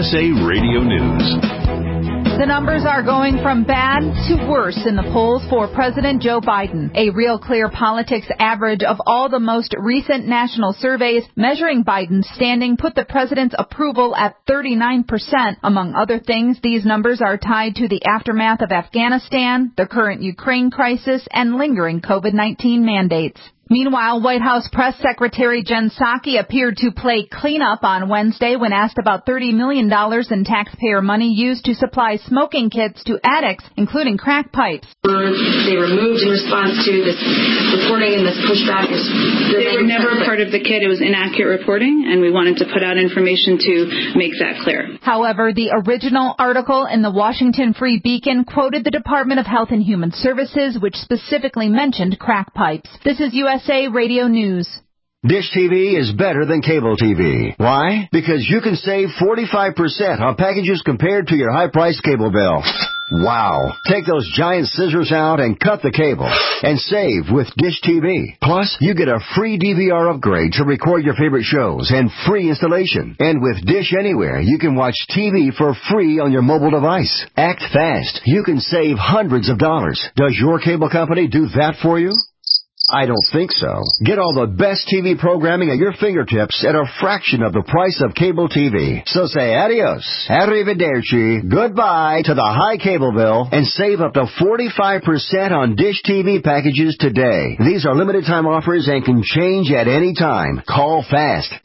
USA Radio News. The numbers are going from bad to worse in the polls for President Joe Biden. A Real Clear Politics average of all the most recent national surveys measuring Biden's standing put the president's approval at 39%. Among other things, these numbers are tied to the aftermath of Afghanistan, the current Ukraine crisis, and lingering COVID-19 mandates. Meanwhile, White House Press Secretary Jen Psaki appeared to play cleanup on Wednesday when asked about $30 million in taxpayer money used to supply smoking kits to addicts, including crack pipes. They were moved in response to this reporting and this pushback. They were never part of the kit. It was inaccurate reporting, and we wanted to put out information to make that clear. However, the original article in the Washington Free Beacon quoted the Department of Health and Human Services, which specifically mentioned crack pipes. This is USA Radio News. Dish TV is better than cable TV. Why? Because you can save 45% on packages compared to your high-priced cable bill. Wow. Take those giant scissors out and cut the cable and save with Dish TV. Plus, you get a free DVR upgrade to record your favorite shows and free installation. And with Dish Anywhere, you can watch TV for free on your mobile device. Act fast. You can save hundreds of dollars. Does your cable company do that for you? I don't think so. Get all the best TV programming at your fingertips at a fraction of the price of cable TV. So say adios, arrivederci, goodbye to the high cable bill and save up to 45% on Dish TV packages today. These are limited time offers and can change at any time. Call fast.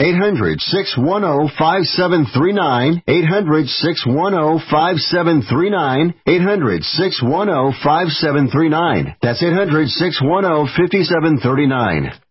800-610-5739. 800-610-5739. 800-610-5739. That's 800-610-5739.